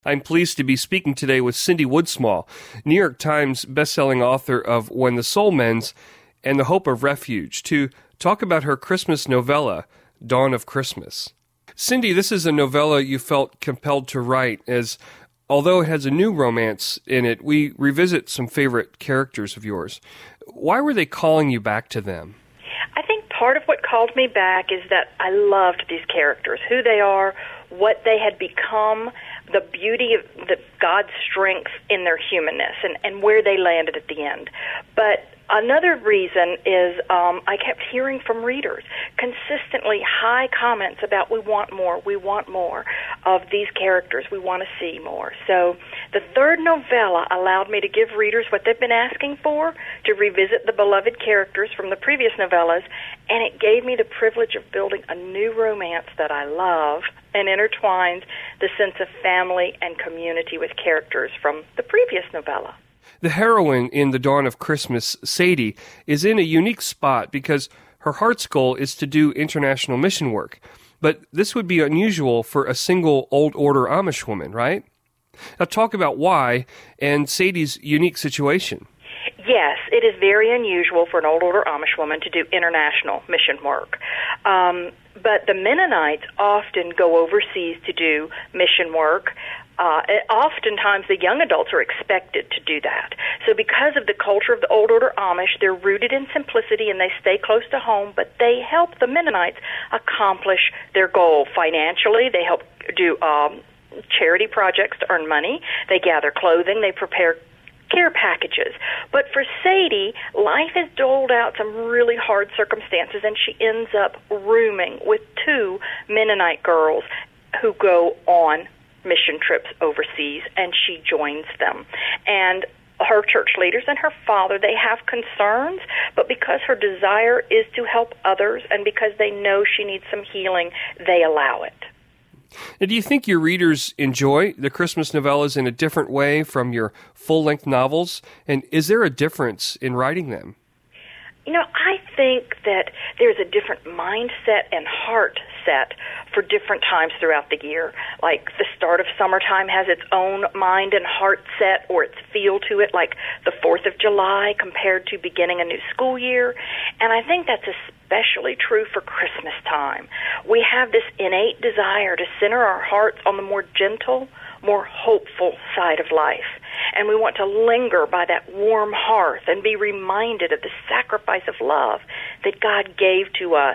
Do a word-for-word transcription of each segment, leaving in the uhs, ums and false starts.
I'm pleased to be speaking today with Cindy Woodsmall, New York Times bestselling author of When the Soul Mends and The Hope of Refuge, to talk about her Christmas novella, Dawn of Christmas. Cindy, this is a novella you felt compelled to write, as although it has a new romance in it, we revisit some favorite characters of yours. Why were they calling you back to them? I think part of what called me back is that I loved these characters, who they are, what they had become, the beauty of the God's strength in their humanness, and, and where they landed at the end. But another reason is um, I kept hearing from readers consistently high comments about we want more, we want more of these characters, we want to see more. So the third novella allowed me to give readers what they've been asking for, to revisit the beloved characters from the previous novellas, and it gave me the privilege of building a new romance that I love and intertwines the sense of family and community with characters from the previous novella. The heroine in The Dawn of Christmas, Sadie, is in a unique spot because her heart's goal is to do international mission work. But this would be unusual for a single Old Order Amish woman, right? Now talk about why and Sadie's unique situation. Yes, it is very unusual for an Old Order Amish woman to do international mission work. Um, but the Mennonites often go overseas to do mission work. Uh, oftentimes the young adults are expected to do that. So because of the culture of the Old Order Amish, they're rooted in simplicity and they stay close to home, but they help the Mennonites accomplish their goal financially. They help do um, charity projects to earn money. They gather clothing. They prepare care packages. But for Sadie, life has doled out some really hard circumstances, and she ends up rooming with two Mennonite girls who go on mission trips overseas, and she joins them. And her church leaders and her father, they have concerns, but because her desire is to help others and because they know she needs some healing, they allow it. Now, do you think your readers enjoy the Christmas novellas in a different way from your full-length novels? And is there a difference in writing them? You know, I think that there's a different mindset and heart set for different times throughout the year. Like the start of summertime has its own mind and heart set or its feel to it, like the fourth of July compared to beginning a new school year. And I think that's especially true for Christmas time. We have this innate desire to center our hearts on the more gentle, more hopeful side of life. And we want to linger by that warm hearth and be reminded of the sacrifice of love that God gave to us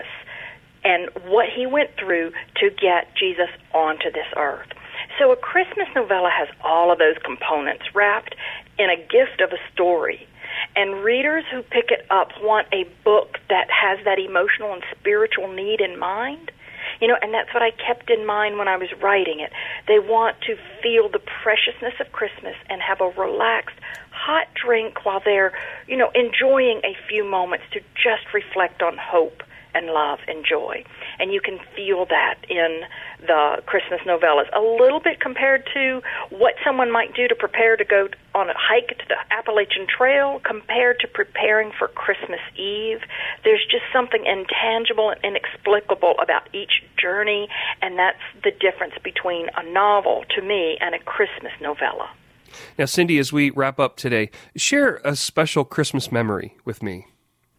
and what he went through to get Jesus onto this earth. So a Christmas novella has all of those components wrapped in a gift of a story. And readers who pick it up want a book that has that emotional and spiritual need in mind. You know, and that's what I kept in mind when I was writing it. They want to feel the preciousness of Christmas and have a relaxed, hot drink while they're, you know, enjoying a few moments to just reflect on hope and love and joy. And you can feel that in the Christmas novellas, a little bit compared to what someone might do to prepare to go on a hike to the Appalachian Trail compared to preparing for Christmas Eve. There's just something intangible and inexplicable about each journey, and that's the difference between a novel, to me, and a Christmas novella. Now, Cindy, as we wrap up today, share a special Christmas memory with me.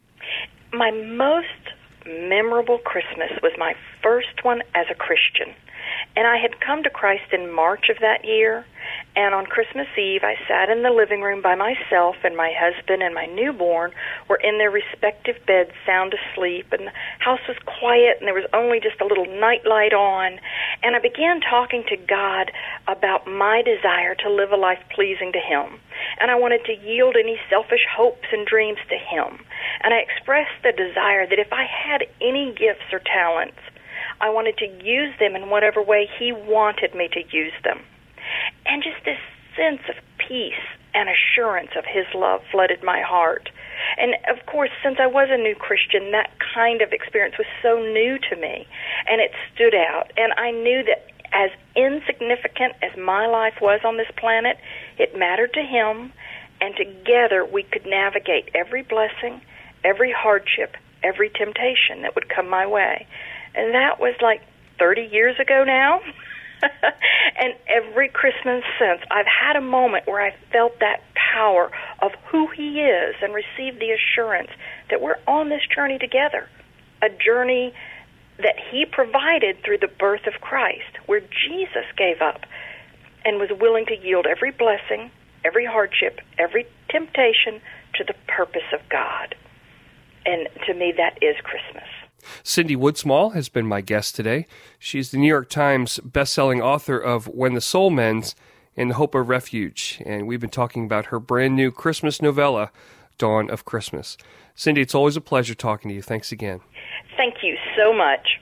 My most memorable Christmas was my first one as a Christian. And I had come to Christ in March of that year, and on Christmas Eve I sat in the living room by myself, and my husband and my newborn were in their respective beds sound asleep, and the house was quiet, and there was only just a little night light on. And I began talking to God about my desire to live a life pleasing to him. And I wanted to yield any selfish hopes and dreams to him. And I expressed the desire that if I had any gifts or talents, I wanted to use them in whatever way he wanted me to use them. And just this sense of peace and assurance of his love flooded my heart. And, of course, since I was a new Christian, that kind of experience was so new to me, and it stood out. And I knew that as insignificant as my life was on this planet, it mattered to him, and together we could navigate every blessing, every hardship, every temptation that would come my way. And that was like thirty years ago now. And every Christmas since, I've had a moment where I felt that power of who he is and received the assurance that we're on this journey together, a journey that he provided through the birth of Christ, where Jesus gave up and was willing to yield every blessing, every hardship, every temptation to the purpose of God. And to me, that is Christmas. Cindy Woodsmall has been my guest today. She's the New York Times bestselling author of When the Soul Mends and The Hope of Refuge, and we've been talking about her brand new Christmas novella, Dawn of Christmas. Cindy, it's always a pleasure talking to you. Thanks again. Thank you so much.